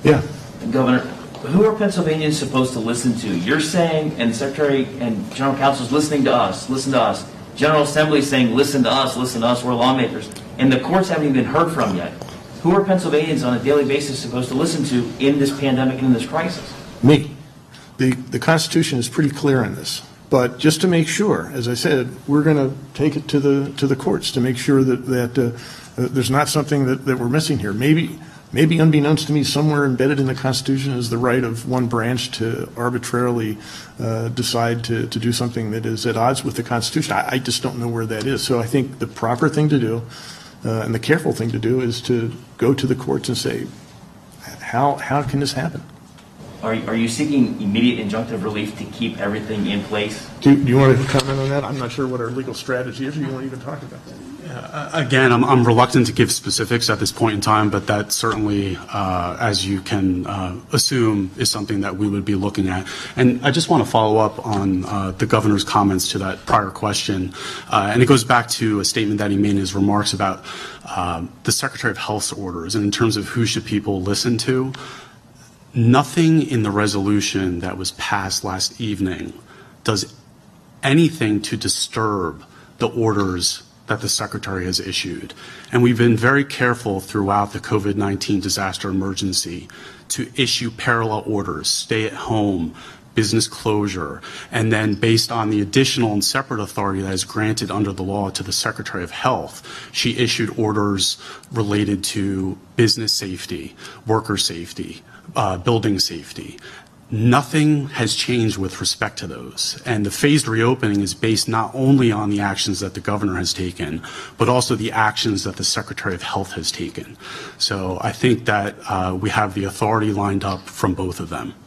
Yeah. Governor, who are Pennsylvanians supposed to listen to? You're saying, and the Secretary and General Counsel is listening to us, listen to us. General Assembly is saying, listen to us, we're lawmakers. And the courts haven't even been heard from yet. Who are Pennsylvanians on a daily basis supposed to listen to in this pandemic and in this crisis? Me. The Constitution is pretty clear on this. But just to make sure, as I said, we're going to take it to the courts to make sure that there's not something that we're missing here. Maybe unbeknownst to me, somewhere embedded in the Constitution is the right of one branch to arbitrarily decide to do something that is at odds with the Constitution. I just don't know where that is. So I think the proper thing to do and the careful thing to do is to go to the courts and say, how can this happen? Are you seeking immediate injunctive relief to keep everything in place? Do you want to comment on that? I'm not sure what our legal strategy is. Or you want to even talk about that? Again, I'm reluctant to give specifics at this point in time, but that certainly, as you can assume, is something that we would be looking at. And I just want to follow up on the governor's comments to that prior question. And it goes back to a statement that he made in his remarks about the Secretary of Health's orders. And in terms of who should people listen to, nothing in the resolution that was passed last evening does anything to disturb the orders that the Secretary has issued. And we've been very careful throughout the COVID-19 disaster emergency to issue parallel orders, stay at home, business closure, and then based on the additional and separate authority that is granted under the law to the Secretary of Health, she issued orders related to business safety, worker safety, building safety. Nothing has changed with respect to those. And the phased reopening is based not only on the actions that the governor has taken, but also the actions that the Secretary of Health has taken. So I think that we have the authority lined up from both of them.